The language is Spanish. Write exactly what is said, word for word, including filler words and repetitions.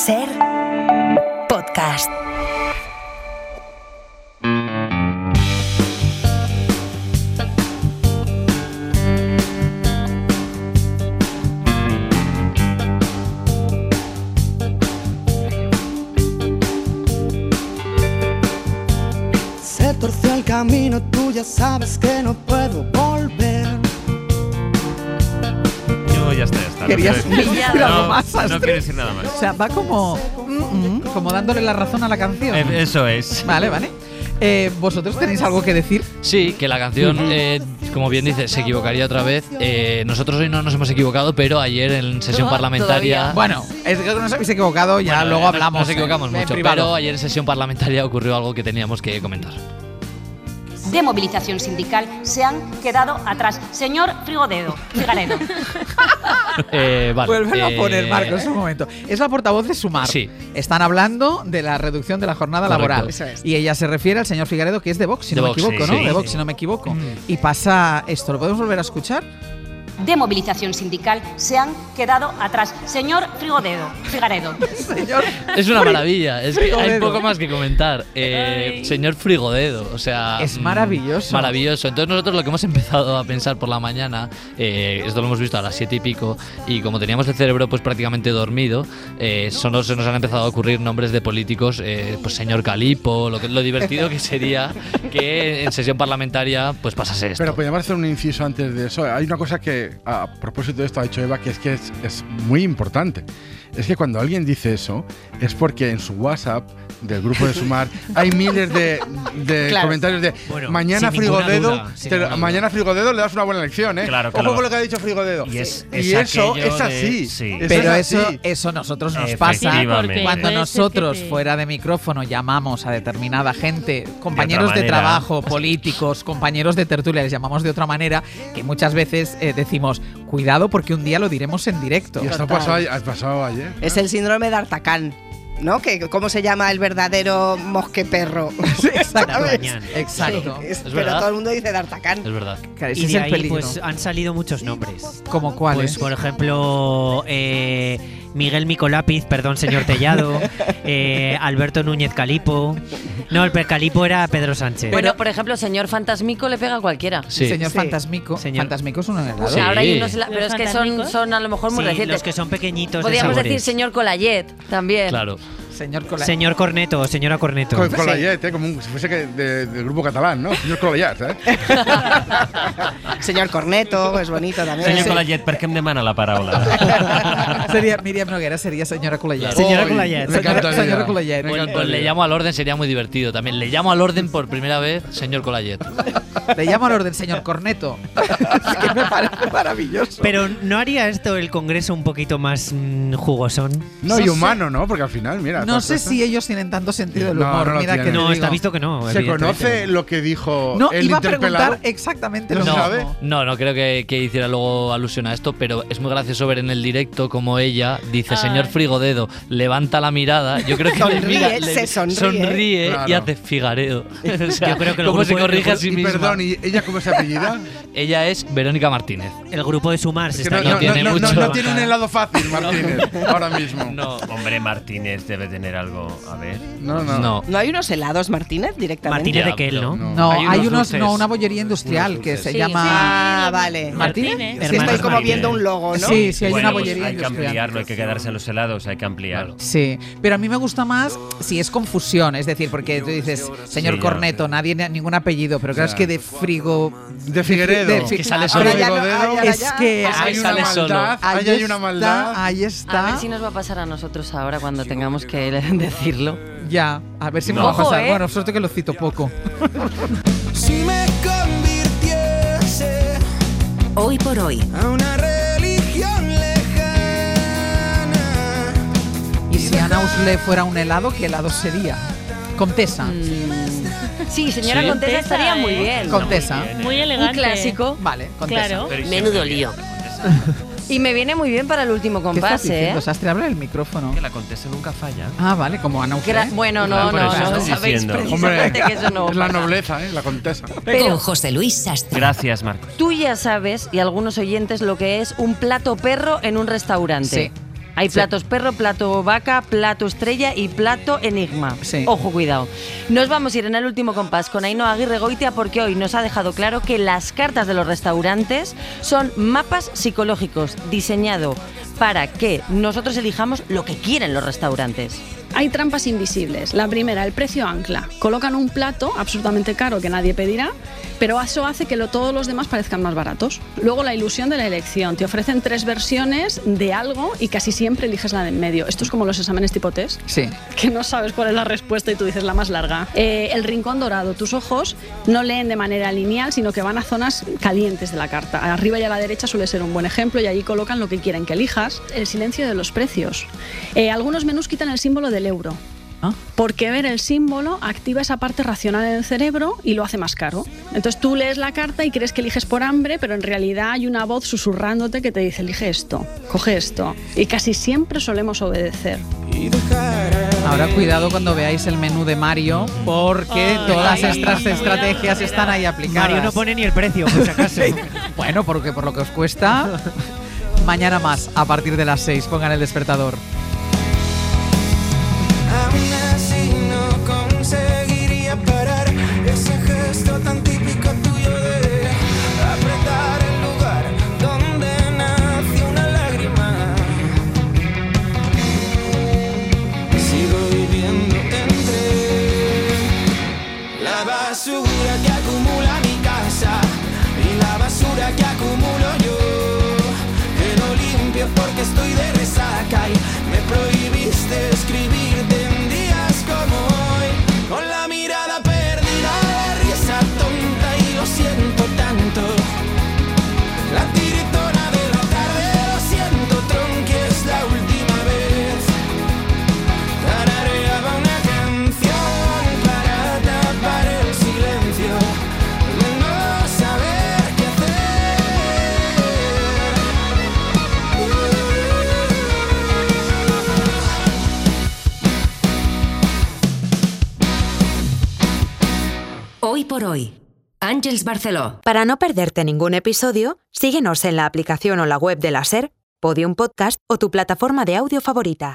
Ser podcast. Se torció el camino, tú ya sabes que no puedo volver. Yo ya está, ya está. Querías no quiero decir algo no, más, no Astrid. quiero decir nada más. O sea, va como mm, mm, como dándole la razón a la canción. Eh, eso es. Vale, vale. Eh, ¿Vosotros tenéis algo que decir? Sí, que la canción, eh, como bien dice, se equivocaría otra vez. Eh, nosotros hoy no nos hemos equivocado, pero ayer en sesión parlamentaria. Bueno, es que no os habéis equivocado, ya Bueno, luego no- hablamos. Nos equivocamos en- en mucho, privado. pero ayer en sesión parlamentaria ocurrió algo que teníamos que comentar. De movilización sindical se han quedado atrás. Señor Frigodedo, Figaredo. Eh, vale, Vuélvelo eh, a poner, Marcos, un momento. Es la portavoz de Sumar. Sí. Están hablando de la reducción de la jornada Correcto. laboral. Eso es. Y ella se refiere al señor Figaredo, que es de Vox, si De no Vox, me equivoco, sí, ¿no? sí. De Vox, si no me equivoco. Y pasa esto, ¿lo podemos volver a escuchar? De movilización sindical se han quedado atrás. Señor Frigodedo, Figaredo. Señor. Es una maravilla, es que hay Frigodedo. poco más que comentar. Eh, Ay. señor Frigodedo, o sea. Es mm, maravilloso. Maravilloso. Entonces, nosotros lo que hemos empezado a pensar por la mañana, eh, esto lo hemos visto a las siete y pico, y como teníamos el cerebro pues prácticamente dormido, eh, solo se nos han empezado a ocurrir nombres de políticos, eh, pues señor Calipo, lo, que, lo divertido que sería que en sesión parlamentaria pues pasase esto. Pero podríamos hacer un inciso antes de eso. Hay una cosa que, a propósito de esto, ha dicho Eva, que es que es, es muy importante. Es que cuando alguien dice eso, es porque en su WhatsApp del grupo de Sumar hay miles de, de Claro. comentarios de Bueno, mañana sin ninguna Frigodedo, duda, sin te- ninguna duda. mañana Frigodedo le das una buena lección, ¿eh? Claro, Ojo claro. con lo que ha dicho Frigodedo. Y es- Y es eso aquello es de- así. sí. Eso Pero es eso, así. eso nosotros nos pasa Efectivamente. cuando puede ser nosotros que te- fuera de micrófono llamamos a determinada gente, compañeros de, manera. trabajo, políticos, compañeros de tertulia, les llamamos de otra manera, que muchas veces eh, decimos, cuidado porque un día lo diremos en directo. Y esto Total. pasó, a- pasado ayer. Es el síndrome de Artacán, ¿no? Que ¿cómo se llama el verdadero mosqueperro? Sí, exacto. ¿Sabes? Exacto. Es- pero verdad. todo el mundo dice D'Artagnan. Es verdad. Claro, ese Y es de el ahí peligro. pues han salido muchos nombres. ¿Como cuáles? Pues por ejemplo, eh, Miguel Micolápiz, perdón, señor Tellado, eh, Alberto Núñez Calipo. No, el Pe- Calipo era Pedro Sánchez. Bueno, por ejemplo, señor Fantasmico le pega a cualquiera. Sí. Señor Sí. Fantasmico. Señor- Fantasmico es un helado. Sí. Ahora hay unos, hela- Los pero es que son, fantasmicos. son a lo mejor muy Sí, recientes. los que son pequeñitos de Podríamos sabores. decir señor Colayet también. Claro. Señor Cola. Señor Corneto o señora Corneto. Con, con la Yet, ¿eh? Como un- si fuese que de- del grupo catalán, ¿no? Señor Colayet, ¿eh? Señor Corneto, es bonito también. Senyor Sí. Colayet, per què em demana la paraula? Sería Miriam Noguera, sería señora Colayet. Claro. Señora Ay, Colayet. me Señora, encantaría. señora Colayet. Me Pues, encantaría. pues le llamo al orden, sería muy divertido también. Le llamo al orden por primera vez, señor Colayet. Le llamo al orden, señor Corneto. Es que me parece maravilloso. Pero ¿no haría esto el Congreso un poquito más mm, jugosón? No, y humano, ¿no? Porque al final, mira. no todas sé estas- si ellos tienen tanto sentido del No, humor. no lo Mira que tienen. te No, está digo. visto que no. ¿Se evidentemente. conoce lo que dijo No, el iba a interpelado? preguntar exactamente lo No mismo. sabe. No, no creo que, que hiciera luego alusión a esto, pero es muy gracioso ver en el directo como ella dice, Ay. señor Frigodedo, levanta la mirada. Yo creo que le Sonríe, mira, le- se sonríe. sonríe y Claro. hace Figareo. O sea, Yo creo que el cómo se grupo- corrige a el sí Y misma. perdón, ¿y ella cómo se apellida? Ella es Verónica Martínez. El grupo de Sumar se Es que está no, no, tiene no, no, mucho. no tiene un helado fácil, Martínez, ahora mismo. No, Hombre, Martínez debe tener algo. A ver. No, no. no. ¿No hay unos helados Martínez directamente? Martínez Ya, de Kel, ¿no? no. No, Hay hay, unos unos, dulces. no, una bollería industrial Unos que dulces. se Sí, llama Ah, vale. Martínez. Es que Hermanos estoy como Martínez. viendo un logo, ¿no? Sí, sí, hay Bueno, una pues bollería hay que industrial. ampliar, no hay que quedarse en los helados, hay que ampliar. Sí, pero a mí me gusta más si es confusión, es decir, porque tú dices, señor Sí, ya. Corneto, nadie, ningún apellido, pero claro, es que de frigo... De Figueredo. de- Es que sale ahora solo ya no- Frigodedo. ahora Ahora es ya- que Hay ahí una sale solo. maldad, ahí ahí hay una maldad. está, ahí A está. ver si nos va a pasar a nosotros ahora cuando tengamos que decirlo. Ya, a ver si me No. va a pasar. Ojo, ¿eh? Bueno, suerte que lo cito poco. Si me convirtiese Hoy por hoy. a una religión lejana. Y si Ana Usle fuera un helado, ¿qué helado sería? Contesa. Sí, señora Sí. Contesa estaría muy ¿eh? bien. Contesa. Muy Un elegante. clásico. Vale, Contesa. Claro. Menudo lío. Y me viene muy bien para el último ¿Qué estás compás, diciendo? ¿eh? Sastre, abre el micrófono. Que la Contesa nunca falla. Ah, vale, como Ana Usle. Gra- bueno, no, Por no, eso no, estoy sabéis diciendo. precisamente que eso no es la pasa. nobleza, ¿eh? La contesa. Pero Con José Luis Sastre. Gracias, Marcos. tú ya sabes, y algunos oyentes, lo que es un plato perro en un restaurante. Sí. Hay Sí. platos perro, plato vaca, plato estrella y plato enigma. Sí. Ojo, cuidado. Nos vamos a ir en el último compás con Ainhoa Aguirregoitia porque hoy nos ha dejado claro que las cartas de los restaurantes son mapas psicológicos diseñados para que nosotros elijamos lo que quieren los restaurantes. Hay trampas invisibles. La primera, el precio ancla. Colocan un plato absolutamente caro que nadie pedirá, pero eso hace que lo, todos los demás parezcan más baratos. Luego, la ilusión de la elección. Te ofrecen tres versiones de algo y casi siempre eliges la de en medio. Esto es como los exámenes tipo test, Sí. que no sabes cuál es la respuesta y tú dices la más larga. Eh, el rincón dorado. Tus ojos no leen de manera lineal, sino que van a zonas calientes de la carta. Arriba y a la derecha suele ser un buen ejemplo y allí colocan lo que quieren que elijas. El silencio de los precios. Eh, algunos menús quitan el símbolo del euro. ¿Ah? Porque ver el símbolo activa esa parte racional en el cerebro y lo hace más caro. Entonces tú lees la carta y crees que eliges por hambre, pero en realidad hay una voz susurrándote que te dice elige esto, coge esto. Y casi siempre solemos obedecer. Ahora cuidado cuando veáis el menú de Mario, porque todas estas estrategias están ahí aplicadas. Mario no pone ni el precio, por si acaso. Bueno, porque por lo que os cuesta, mañana más, a partir de las seis, pongan el despertador. Aún así no conseguiría parar ese gesto tan típico tuyo de apretar el lugar donde nace una lágrima. Sigo viviendo entre la basura que acumula mi casa y la basura que acumulo yo. Que no limpio porque estoy de resaca y me prohibiste escribirte en días como hoy, con la mirada perdida, la risa tonta y lo siento tanto. La tiritona de la tarde, lo siento tronqui, es la última vez. Tarareaba una canción para tapar el silencio de no saber qué hacer. Hoy por hoy, Àngels Barceló. Para no perderte ningún episodio, síguenos en la aplicación o la web de la SER, Podium Podcast o tu plataforma de audio favorita.